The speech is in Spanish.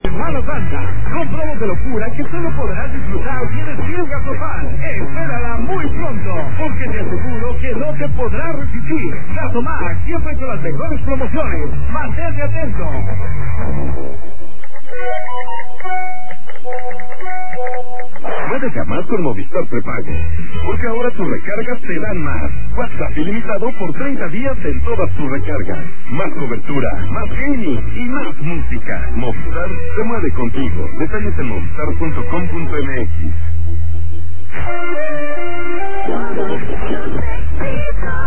Semana Santa, con promos de locura que solo podrás disfrutar si eres fiel Gasofan. Espérala muy pronto, porque te aseguro que no te podrás resistir. Gasomax, siempre con las mejores promociones. Mantente atento. No deja más con Movistar Prepago, porque ahora tus recargas te dan más. WhatsApp ilimitado por 30 días en todas tus recargas. Más cobertura, más gaming y más música. Movistar se mueve contigo. Detalles en movistar.com.mx.